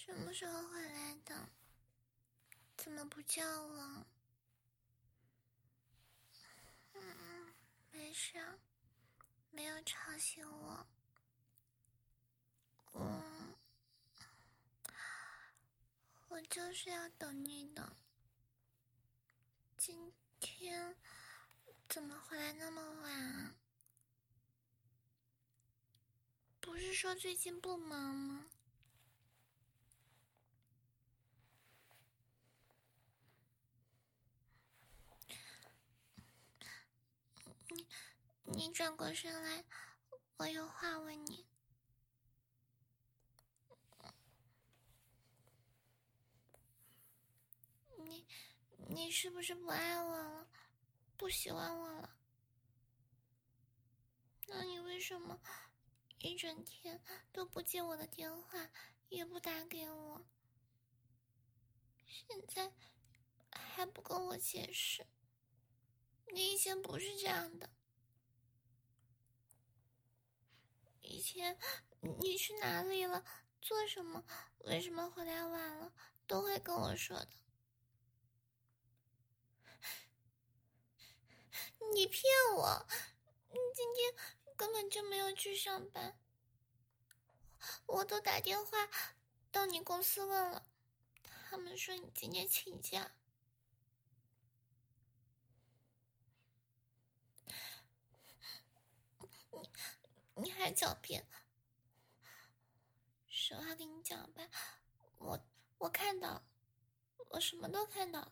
什么时候回来的？怎么不叫我？没事，没有吵醒我。我就是要等你的。今天怎么回来那么晚啊？不是说最近不忙吗？你转过身来，我有话问你。你是不是不爱我了？不喜欢我了？那你为什么一整天都不接我的电话，也不打给我？现在还不跟我解释？你以前不是这样的。以前你去哪里了？做什么？为什么回来晚了？都会跟我说的。你骗我！你今天根本就没有去上班。我都打电话到你公司问了，他们说你今天请假。你还狡辩。实话跟你讲吧，我看到了，我什么都看到了。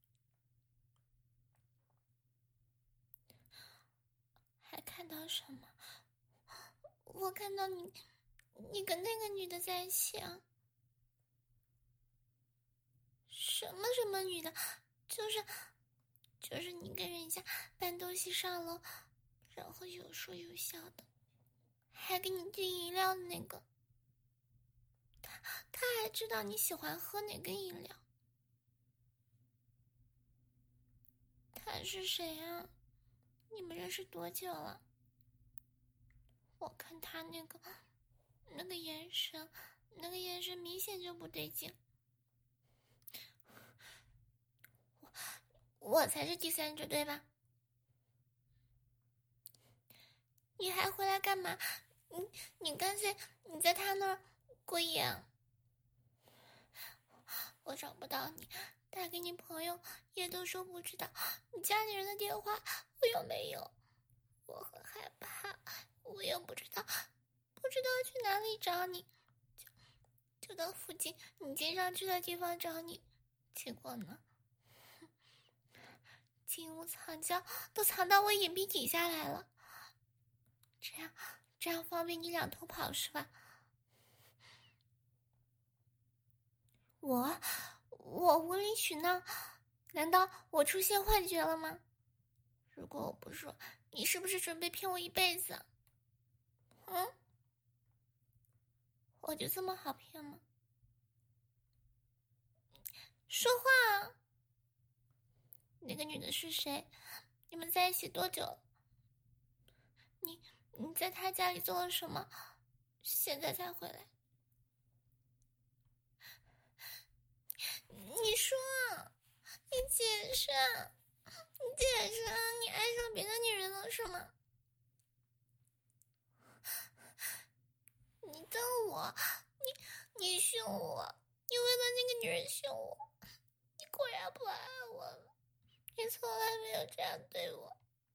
还看到什么？我看到你跟那个女的在一起啊。什么女的？就是你跟人家搬东西上楼，然后有说有笑的，还给你递饮料的那个。他还知道你喜欢喝哪个饮料。他是谁啊？你们认识多久了？我看他那个眼神，明显就不对劲。我才是第三者，对吧？你还回来干嘛？你干脆你在他那儿过夜啊。我找不到你，打给你朋友也都说不知道，你家里人的电话我有没有？我很害怕，我又不知道去哪里找你，就到附近你经常去的地方找你，结果呢，金屋藏娇都藏到我眼皮底下来了。这样方便你两头跑是吧？我无理取闹？难道我出现幻觉了吗？如果我不说，你是不是准备骗我一辈子？我就这么好骗吗？说话啊！那个女的是谁？你们在一起多久了？你在她家里做了什么？现在才回来？你说，你解释，你爱上别的女人了是吗？你瞪我，你凶我，你为了那个女人凶我，你果然不爱我了，你从来没有这样对我。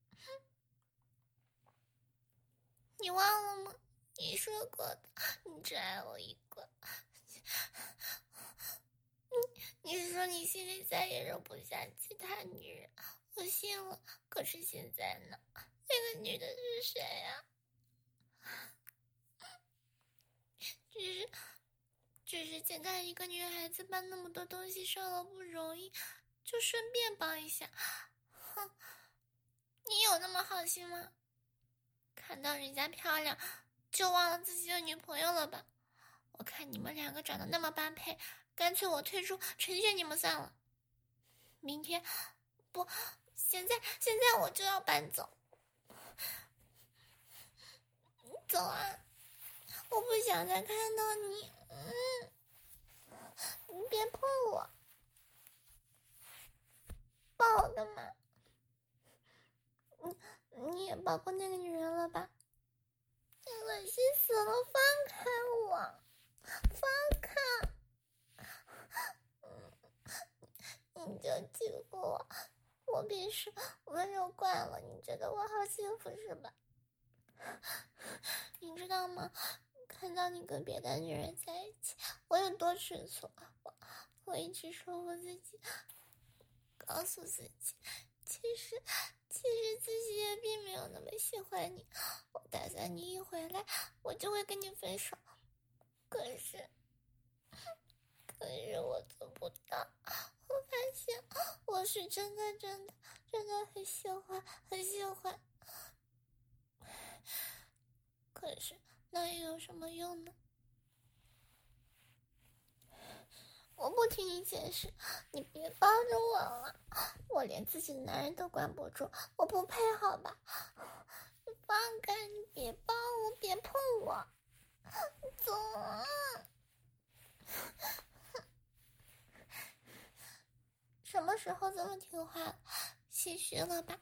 你忘了吗？你说过的，你只爱我一个。你说你心里再也容不下其他女人，我信了。可是现在呢？那个女的是谁啊？只是见到一个女孩子搬那么多东西上楼不容易，就顺便帮一下。哼，你有那么好心吗？看到人家漂亮，就忘了自己的女朋友了吧？我看你们两个长得那么般配，干脆我退出，成全你们算了。明天，不，现在我就要搬走。走啊！我不想再看到你。 你别碰我，抱我干嘛？你也抱过那个女人了吧？恶心死了！放开我！放开！你就欺负我，我平时温柔惯了，你觉得我好幸福是吧？你知道吗？看到你跟别的女人在一起，我有多吃醋。我一直说我自己，告诉自己，其实自己也并没有那么喜欢你。我打算你一回来，我就会跟你分手。可是我做不到。我发现我是真的很喜欢。可是那又有什么用呢？我不听你解释，你别抱着我了，我连自己的男人都管不住，我不配好吧？你放开，你别抱我，别碰我，走啊！什么时候这么听话？心虚了吧？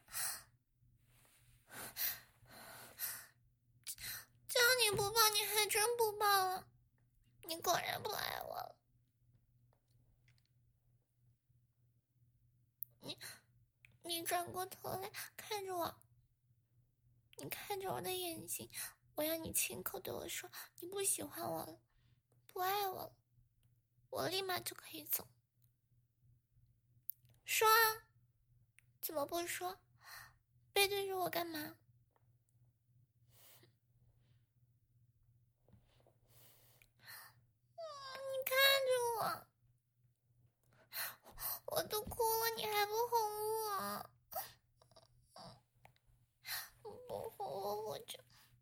叫你不抱，你还真不抱了，你果然不爱我了。你转过头来看着我，你看着我的眼睛，我要你亲口对我说，你不喜欢我了，不爱我了，我立马就可以走。说啊，怎么不说？背对着我干嘛？你看着我，我都哭了，你还不哄我？不哄我就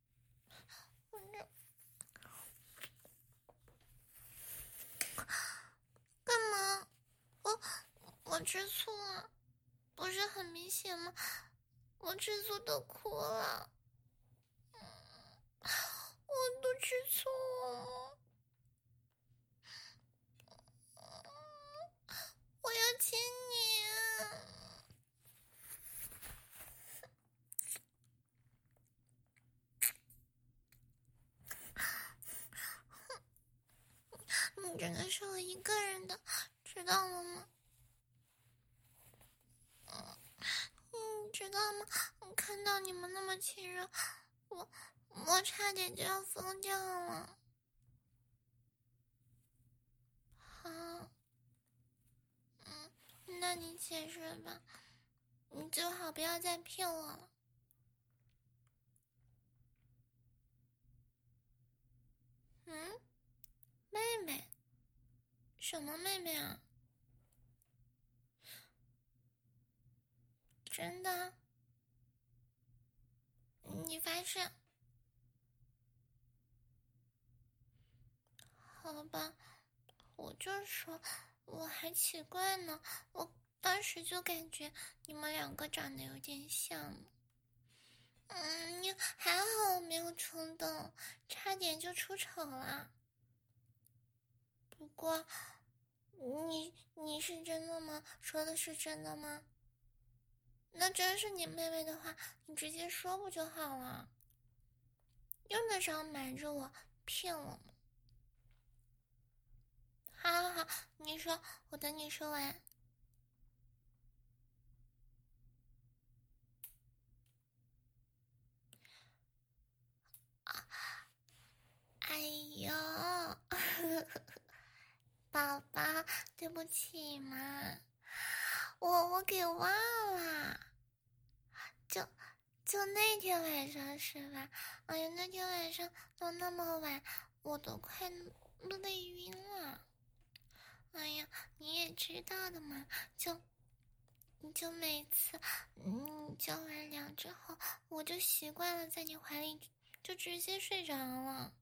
干嘛？我吃醋了，不是很明显吗？我吃醋都哭了，我都吃醋了，我要亲你。你真的是我一个人的，知道了吗？知道吗？我看到你们那么亲热，我差点就要疯掉了。好，那你解释吧，你最好不要再骗我了。妹妹？什么妹妹啊？真的？你发誓？好吧，我就说，我还奇怪呢，我当时就感觉你们两个长得有点像。你还好我没有冲动，差点就出丑了。不过，你是真的吗？说的是真的吗？那真是你妹妹的话，你直接说不就好了？用得着瞒着我，骗我吗？好，你说，我等你说完。哎呦，宝宝，对不起嘛，我给忘了，就那天晚上是吧？哎呀，那天晚上都那么晚，我都快累晕了。哎呀，你也知道的嘛，就每次，叫完凉之后，我就习惯了在你怀里，就直接睡着了。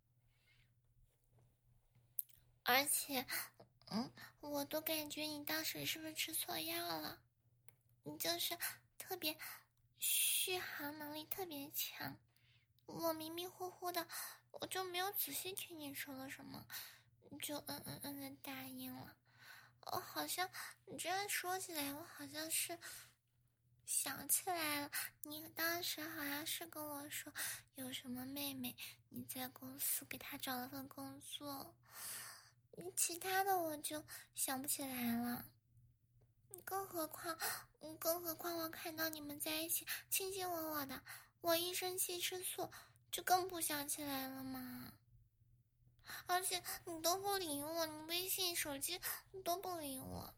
而且，我都感觉你当时是不是吃错药了？你就是特别续航能力特别强，我迷迷糊糊的，我就没有仔细听你说了什么， 就的答应了。我好像你这样说起来，我好像是想起来了，你当时好像是跟我说有什么妹妹你在公司给她找了份工作，其他的我就想不起来了。更何况我看到你们在一起卿卿我我的，我一生气吃醋就更不想起来了嘛。而且你都不理我，你微信手机都不理我。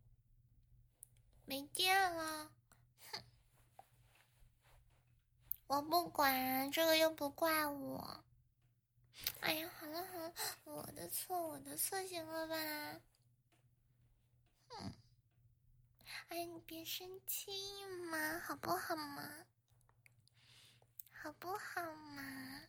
没电了，哼！我不管，这个又不怪我。哎呀，好了好了，我的错，行了吧？哎，你别生气嘛，好不好嘛？好不好嘛？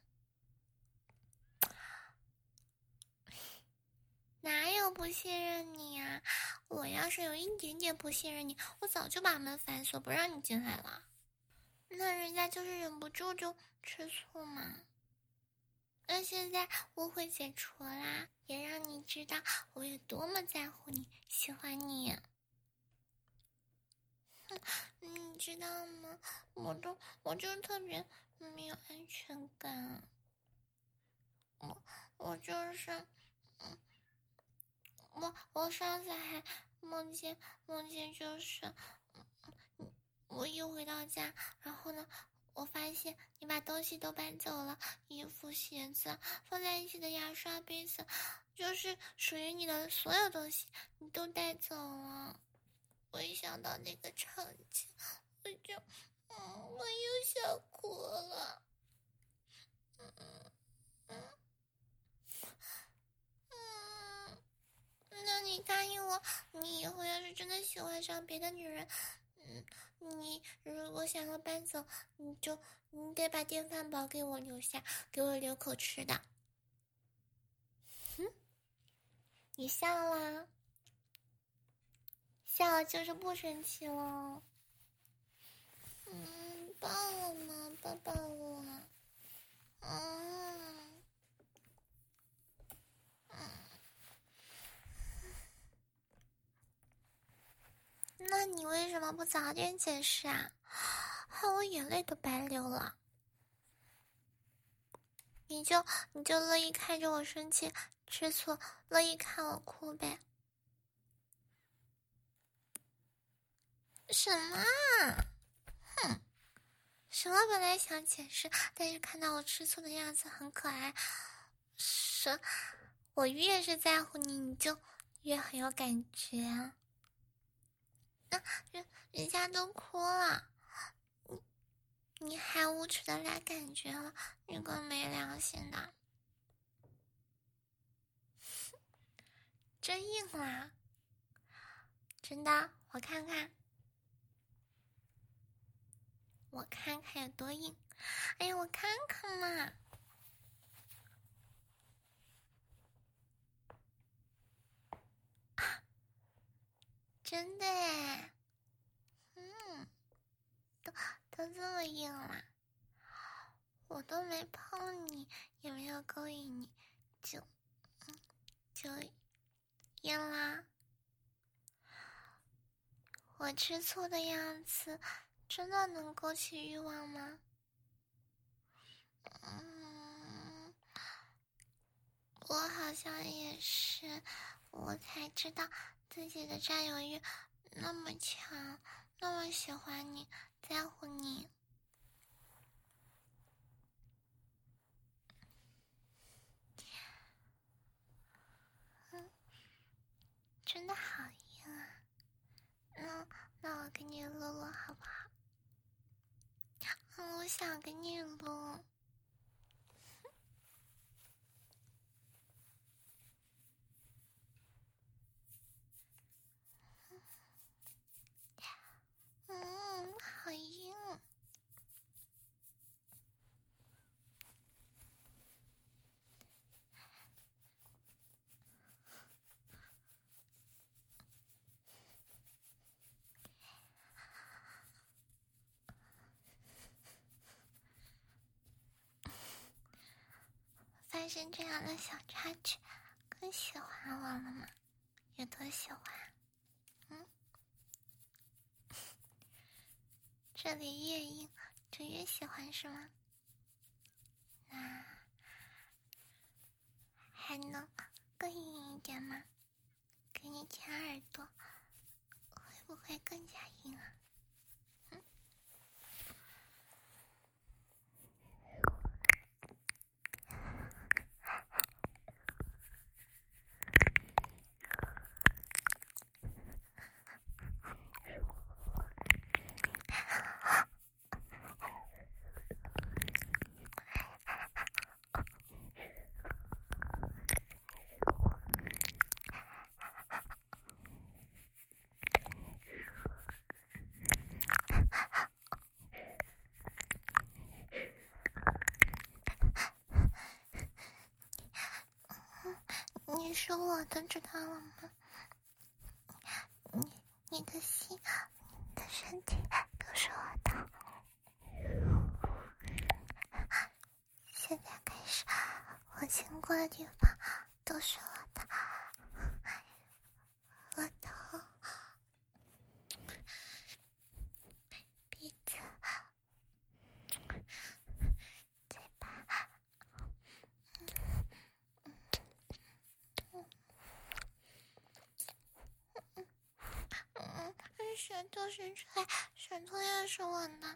哪有不信任你啊？我要是有一点点不信任你，我早就把门反锁，不让你进来了。那人家就是忍不住就吃醋嘛。那现在误会解除啦，也让你知道我有多么在乎你，喜欢你。你知道吗？我就特别没有安全感。我就是，我上次还梦见就是，我一回到家，然后呢，我发现你把东西都搬走了，衣服、鞋子，放在一起的牙刷、杯子，就是属于你的所有东西，你都带走了。我一想到那个场景，我又想哭了。那你答应我，你以后要是真的喜欢上别的女人，你如果想要搬走，你得把电饭煲给我留下，给我留口吃的。你笑啦，笑了就是不生气了。抱我嘛，抱抱我。那你为什么不早点解释啊？害我眼泪都白流了。你就乐意看着我生气吃醋，乐意看我哭呗？什么啊？哼！什么本来想解释，但是看到我吃醋的样子很可爱，我越是在乎你，你就越很有感觉。那人家都哭了，你还无耻的来感觉了，你个没良心的！真硬啦，真的，我看看有多硬。哎呀，我看看嘛。真的耶，都这么硬了，我都没碰你，也没有勾引你，就硬啦。我吃醋的样子，真的能勾起欲望吗？我好像也是，我才知道自己的占有欲那么强，那么喜欢你，在乎你。真的好硬啊！那我给你撸撸好不好？我想给你撸。好硬。发生这样的小插曲， 很喜欢我了吗？有多喜欢？这里越硬就越喜欢是吗？那还能更硬一点吗？给你舔耳朵，会不会更加硬啊？你是我的，知道了吗？你的心，你的身体都是我的。现在开始，我经过的地方都是我的。额头、鼻子、嘴巴，舌头伸出来，舌头也是我的。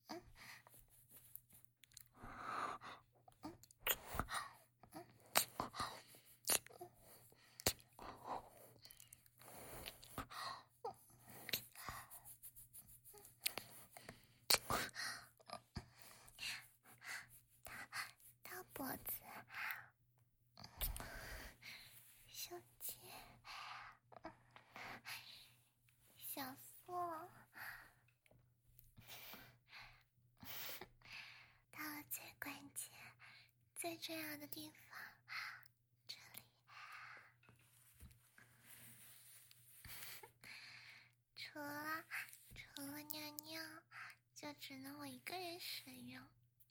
大脖子、胸肌、小腹，到了最关键、最重要的地方，这里。除了尿尿，就只能我一个人使用。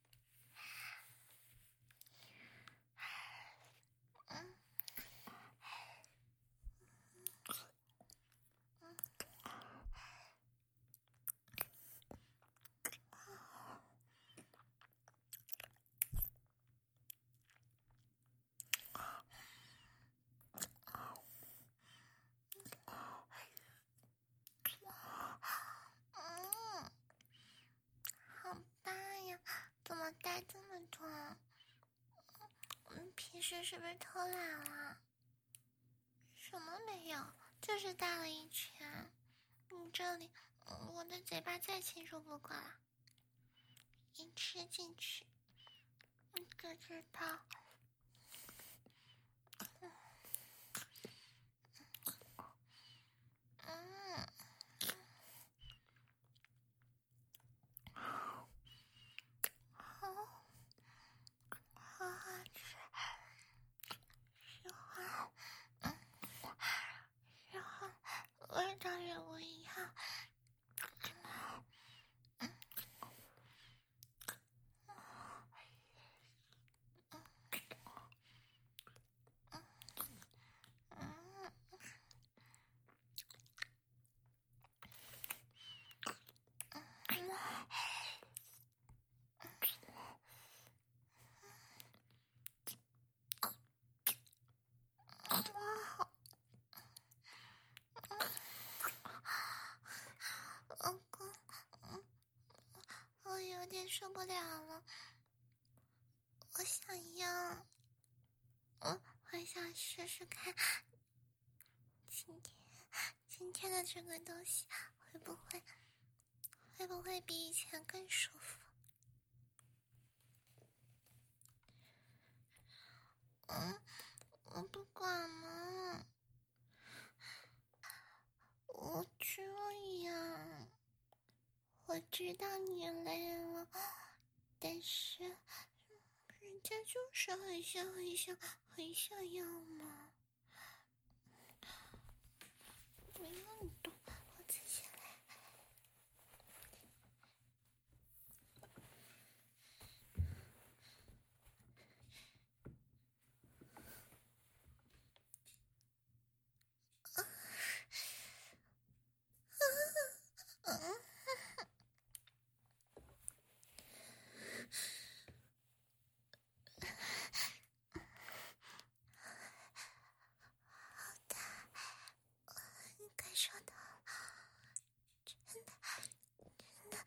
好大呀，怎么大这么多？平时是不是偷懒了？什么没有，就是大了一圈。你这里，我的嘴巴再清楚不过了。一吃进去，你就知道。好好吃，喜欢，然后味道也不一样。老公，我有点受不了了，我想要，我想试试看，今天的这个东西会不会比以前更舒服？我不管了，我这样，我知道你累了，但是人家就是很想要嘛。不用你动，我自己来。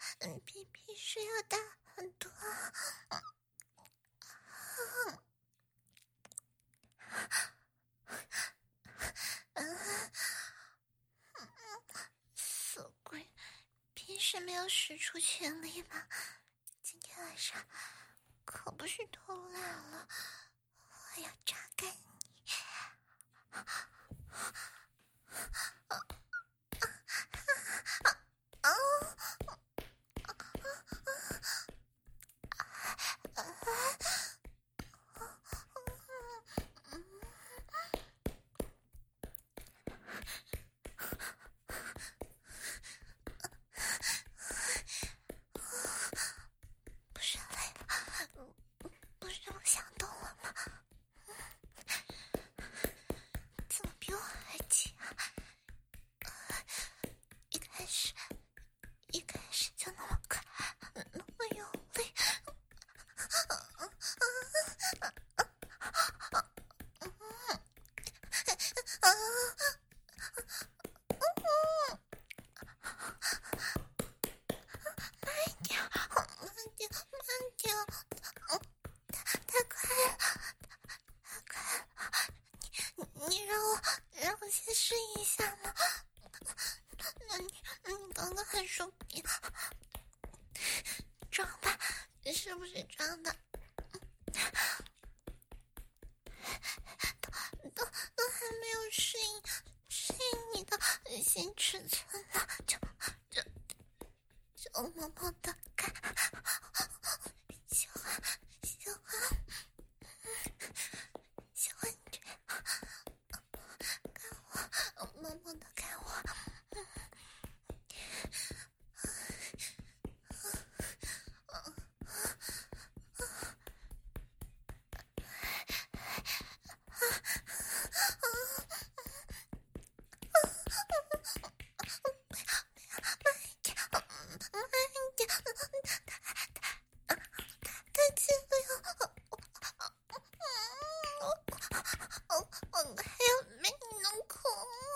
比平时要大很多。死鬼，平时没有使出全力吧？今天晚上可不是偷懒了，我要榨干你！不是累了，不是不想动了吗？怎么比我还急啊？一开始就那么快，那么用力。太快了！让我先试一下嘛。那你刚刚还说装吧，是不是装的？都还没有适应你的新尺寸呢，就默默的看，喜欢你看我，默默的看我。太轻了，我还要被你弄哭。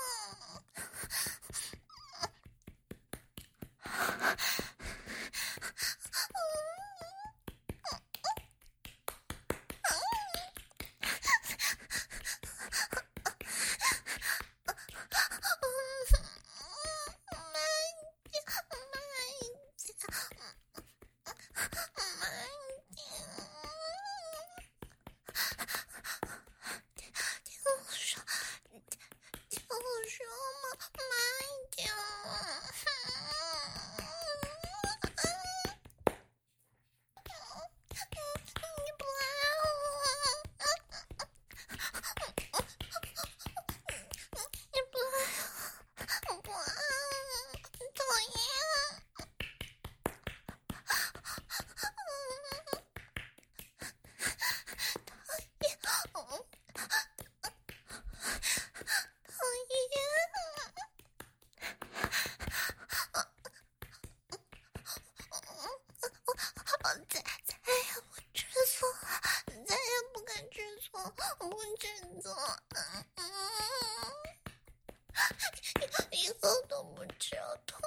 以后都不知道痛，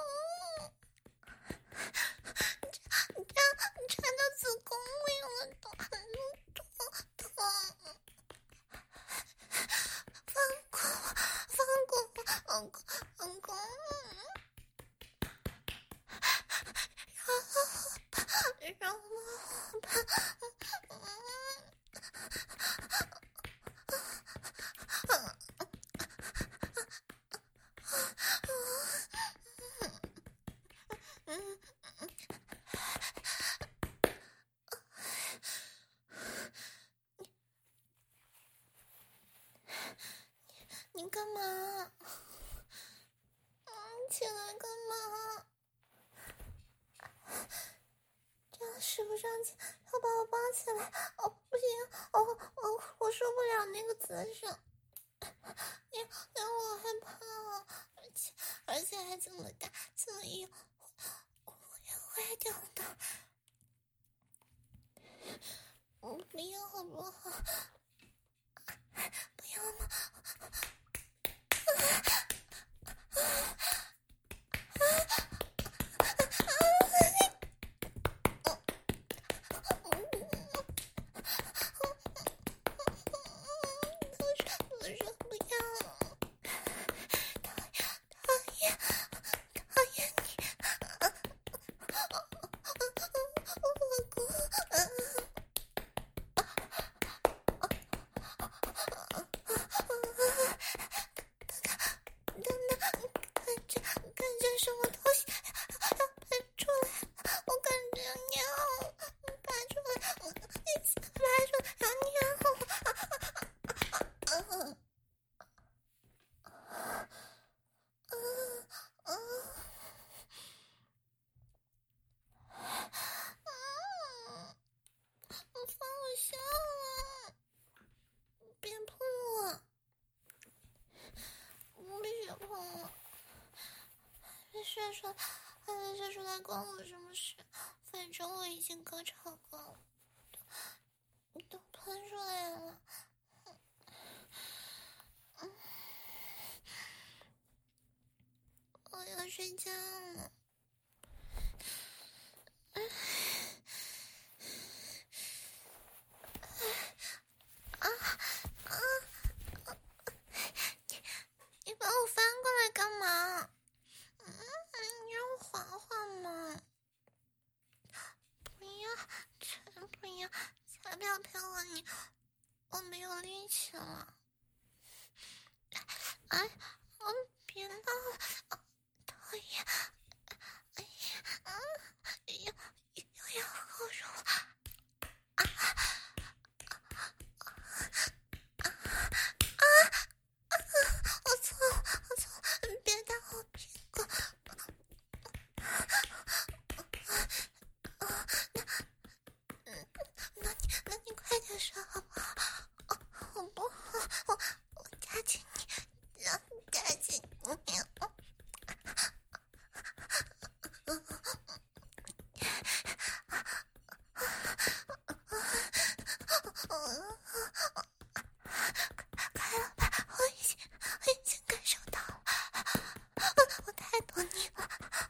这样插到子宫里了，都很痛。放过我，让我吧。你干嘛？起来干嘛？这样使不上劲，要把我抱起来。哦，不行，我受不了那个姿势。你我害怕了，而且还这么大，所以我要坏掉的。不要好不好？不要吗？ 射出来关我什么事？反正我已经高潮过了，都喷出来了。我要睡觉了。你把我翻过来干嘛？你让我缓缓嘛。不要，才不要，才不要骗我你，我没有力气了。哎，别闹了，讨厌！哎呀，又要喝乳了。我错了，别打我屁股。那你快点说好不好？我不，我夹紧你，夹紧你。快了吧，我已经感受到了，我太懂你了。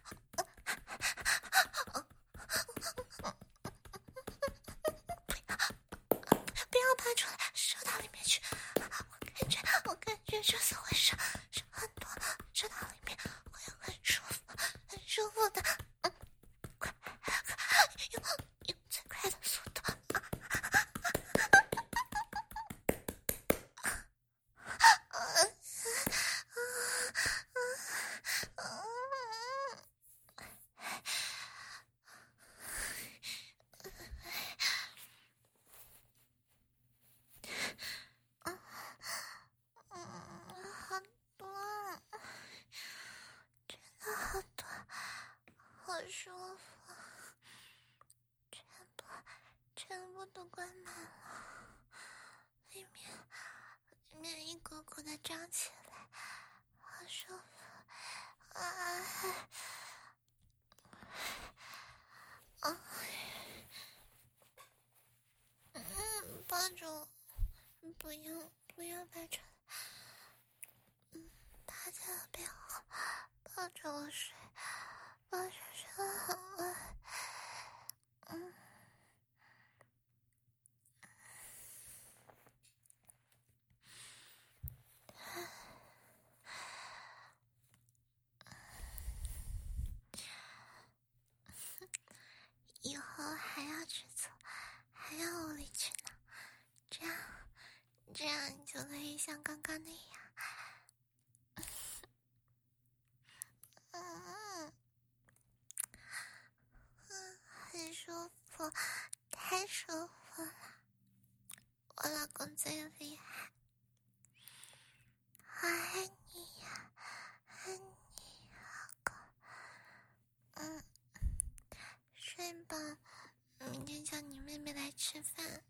不要爬出来，射到里面去。我感觉这次会射很多，射到里面会很舒服，很舒服的。快，用最快的速度。好多，真的好多，好舒服，全部都灌满了，里面一股股的胀起来，好舒服抱着我，不要拔出来，趴在我背后，抱着我睡，抱着睡得很晚。以后还要吃醋，还要无理取闹，这样你就可以像刚刚那样，很舒服，太舒服了。我老公最厉害，我爱你呀，爱你，老公。睡吧，明天叫你妹妹来吃饭。